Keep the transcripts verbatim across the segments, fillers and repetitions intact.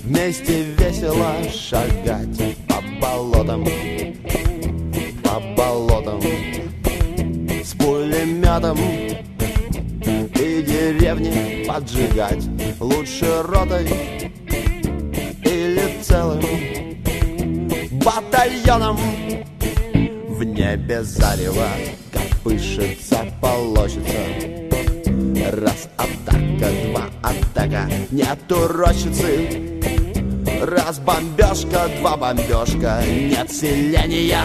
Вместе весело шагать по болотам, по болотам, с пулеметом и деревни поджигать. Лучше ротой или целым батальоном. В небе зарево копышется, полощется. Раз атака, два атака, нету рощицы. Раз бомбежка, два бомбежка, нет селения.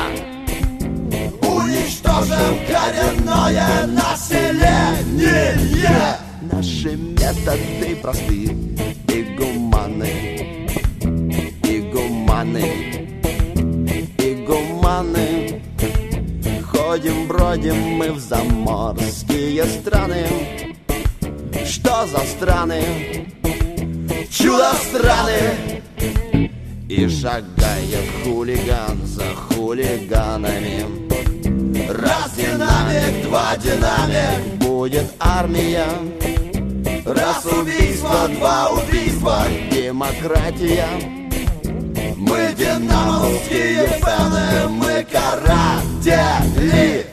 Уничтожим коренное население. Наши методы просты и гуманны, и гуманны, и гуманны. Ходим, бродим мы в заморские страны. Что за страны? Чудо-страны! И шагает хулиган за хулиганами. Раз динамик, два динамик, будет армия. Раз убийство, два убийства, демократия. Мы динамовские фэны, мы каратели.